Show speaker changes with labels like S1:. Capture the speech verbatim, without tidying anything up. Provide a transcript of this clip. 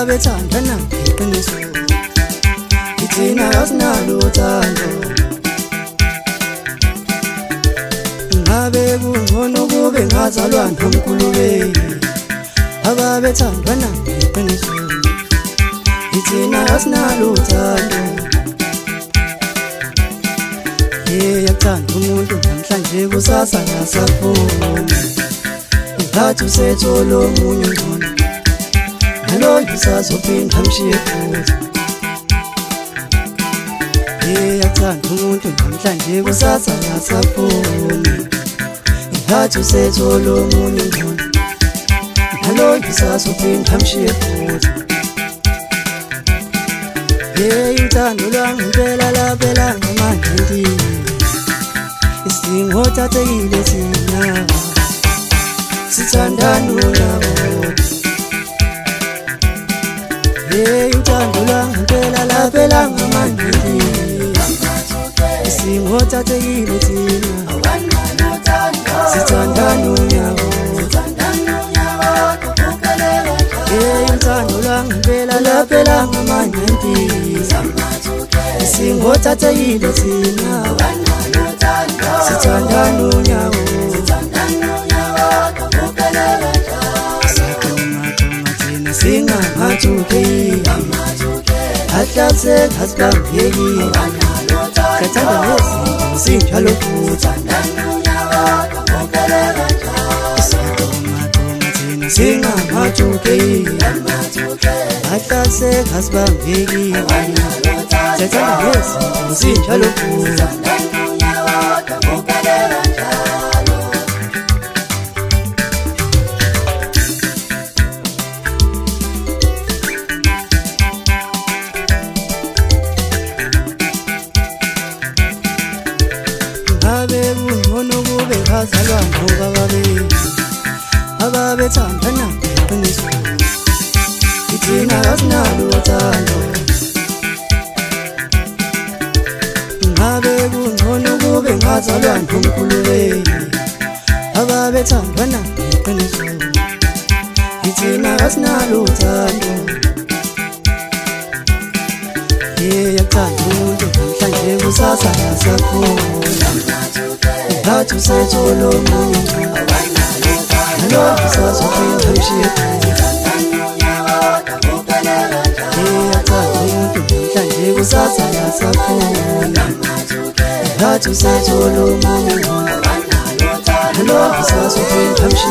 S1: ababethandana ngeqiniso ithina asinalo uthando ngabe kungcono kube ngazalwa nomkhulubeki ababethandana ngeqiniso ithina asinalo uthando yakuthanda umuntu namhlanje kusasa ngasaphuma ngathi usethola omunye ngcono naloyo usazophinda amshiye futhi yakuthanda umuntu namhlanje kusasa ngasaphuma ngathi usethola omunye ngcono naloyo usazophinda amshiye futhi uthando lwangempela lapela ngamanti isingothathekile thina sithandana unyabo uthando lwangempela lapela ngamanti isingothathekile thina sithandana unyabo uthando lwangempela lapela ngamanti isingothathekile thina sithandana unyawo sakoma thina singamathuki ahlatheka asibambeki sathanda nezinto sinjalo futhi sakoma thina singamathuki ahlatheka asibambeki sathanda nezinto sinjalo futhi kungcono kube ngazalwa ngobababili ababethandana ngeqiniso ithina asinalo uthando ngabe kungcono kube ngazalwa nomkhulubeki ababethandana ngeqiniso ithina asinalo uthando yakuthanda umuntu namhlanje kusasa ngasaphuma ngathi usethola omunye naloyo usazophinda amshiye yakuthanda umuntu namhlanje kusasa ngasaphuma ngathi usethola omunye naloyo usazophinda amshiye